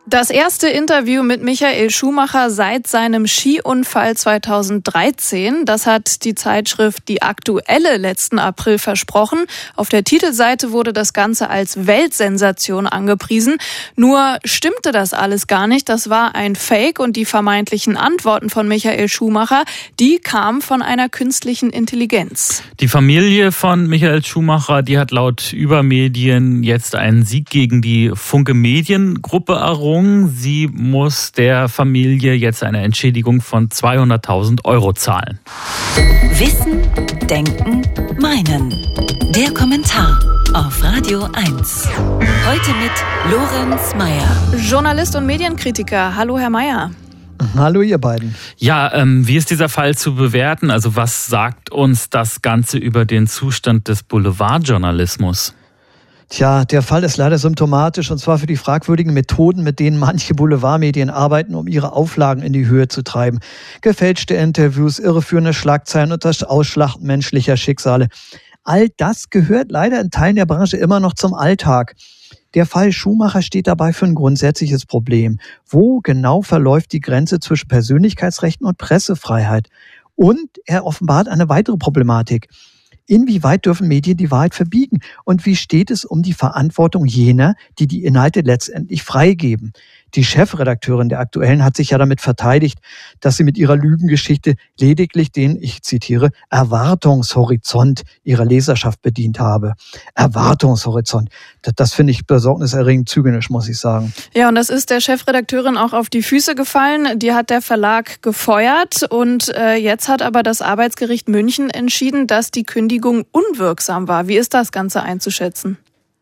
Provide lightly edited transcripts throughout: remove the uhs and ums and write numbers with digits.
Das erste Interview mit Michael Schumacher seit seinem Skiunfall 2013, das hat die Zeitschrift Die Aktuelle letzten April versprochen. Auf der Titelseite wurde das Ganze als Weltsensation angepriesen. Nur stimmte das alles gar nicht. Das war ein Fake und die vermeintlichen Antworten von Michael Schumacher, die kamen von einer künstlichen Intelligenz. Die Familie von Michael Schumacher, die hat laut Übermedien jetzt einen Sieg gegen die Funke Mediengruppe errungen. Sie muss der Familie jetzt eine Entschädigung von 200.000 € zahlen. Wissen, Denken, Meinen. Der Kommentar auf Radio 1. Heute mit Lorenz Meyer. Journalist und Medienkritiker. Hallo, Herr Meyer. Hallo, ihr beiden. Ja, wie ist dieser Fall zu bewerten? Also was sagt uns das Ganze über den Zustand des Boulevardjournalismus? Tja, der Fall ist leider symptomatisch, und zwar für die fragwürdigen Methoden, mit denen manche Boulevardmedien arbeiten, um ihre Auflagen in die Höhe zu treiben. Gefälschte Interviews, irreführende Schlagzeilen und das Ausschlachten menschlicher Schicksale. All das gehört leider in Teilen der Branche immer noch zum Alltag. Der Fall Schumacher steht dabei für ein grundsätzliches Problem. Wo genau verläuft die Grenze zwischen Persönlichkeitsrechten und Pressefreiheit? Und er offenbart eine weitere Problematik. Inwieweit dürfen Medien die Wahrheit verbiegen? Und wie steht es um die Verantwortung jener, die die Inhalte letztendlich freigeben? Die Chefredakteurin der Aktuellen hat sich ja damit verteidigt, dass sie mit ihrer Lügengeschichte lediglich den, ich zitiere, Erwartungshorizont ihrer Leserschaft bedient habe. Erwartungshorizont. Das finde ich besorgniserregend zynisch, muss ich sagen. Ja, und das ist der Chefredakteurin auch auf die Füße gefallen. Die hat der Verlag gefeuert und jetzt hat aber das Arbeitsgericht München entschieden, dass die Kündigung unwirksam war. Wie ist das Ganze einzuschätzen?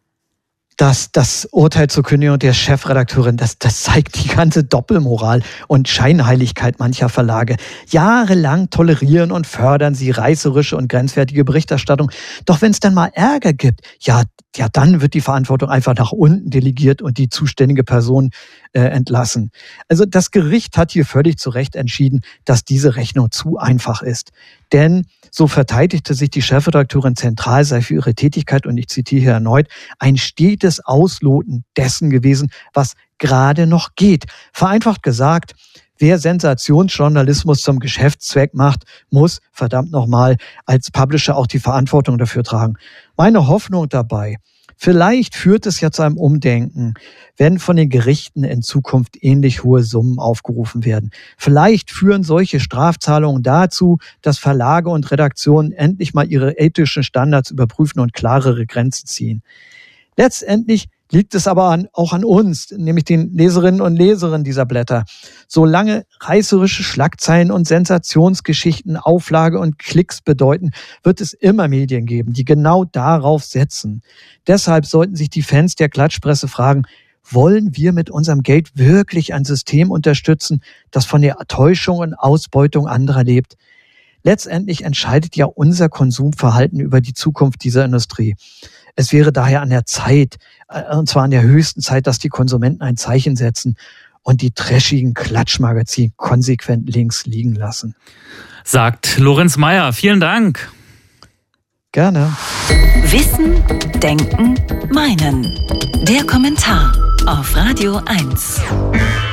Das Urteil zur Kündigung der Chefredakteurin, das zeigt die ganze Doppelmoral und Scheinheiligkeit mancher Verlage. Jahrelang tolerieren und fördern sie reißerische und grenzwertige Berichterstattung. Doch wenn es dann mal Ärger gibt, ja, dann wird die Verantwortung einfach nach unten delegiert und die zuständige Person entlassen. Also das Gericht hat hier völlig zu Recht entschieden, dass diese Rechnung zu einfach ist. Denn, so verteidigte sich die Chefredakteurin, zentral sei für ihre Tätigkeit, und ich zitiere hier erneut, ein stetes Ausloten dessen gewesen, was gerade noch geht. Vereinfacht gesagt, wer Sensationsjournalismus zum Geschäftszweck macht, muss, verdammt nochmal, als Publisher auch die Verantwortung dafür tragen. Meine Hoffnung dabei: vielleicht führt es ja zu einem Umdenken, wenn von den Gerichten in Zukunft ähnlich hohe Summen aufgerufen werden. Vielleicht führen solche Strafzahlungen dazu, dass Verlage und Redaktionen endlich mal ihre ethischen Standards überprüfen und klarere Grenzen ziehen. Letztendlich liegt es aber auch an uns, nämlich den Leserinnen und Lesern dieser Blätter. Solange reißerische Schlagzeilen und Sensationsgeschichten Auflage und Klicks bedeuten, wird es immer Medien geben, die genau darauf setzen. Deshalb sollten sich die Fans der Klatschpresse fragen: Wollen wir mit unserem Geld wirklich ein System unterstützen, das von der Täuschung und Ausbeutung anderer lebt? Letztendlich entscheidet ja unser Konsumverhalten über die Zukunft dieser Industrie. Es wäre daher an der Zeit, und zwar an der höchsten Zeit, dass die Konsumenten ein Zeichen setzen und die trashigen Klatschmagazine konsequent links liegen lassen. Sagt Lorenz Meyer. Vielen Dank. Gerne. Wissen, Denken, Meinen. Der Kommentar auf Radio 1.